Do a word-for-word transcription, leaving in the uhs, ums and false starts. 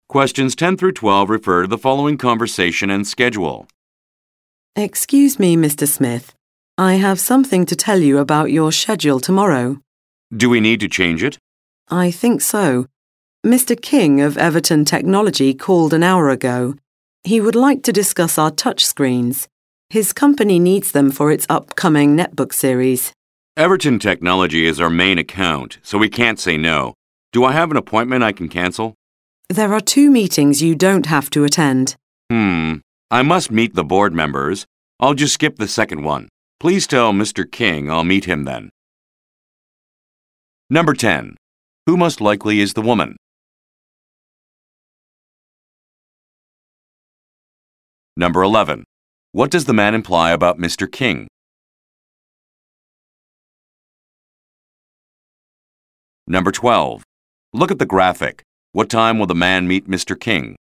Questions ten through twelve refer to the following conversation and schedule. Excuse me, Mister Smith. I have something to tell you about your schedule tomorrow. Do we need to change it? I think so. Mister King of Everton Technology called an hour ago. He would like to discuss our touchscreens. His company needs them for its upcoming netbook series. Everton Technology is our main account, so we can't say no. Do I have an appointment I can cancel? There are two meetings you don't have to attend. Hmm. I must meet the board members. I'll just skip the second one. Please tell Mister King I'll meet him then. Number ten. Who most likely is the woman? Number eleven. What does the man imply about Mister King? Number twelve. Look at the graphic. What time will the man meet Mister King?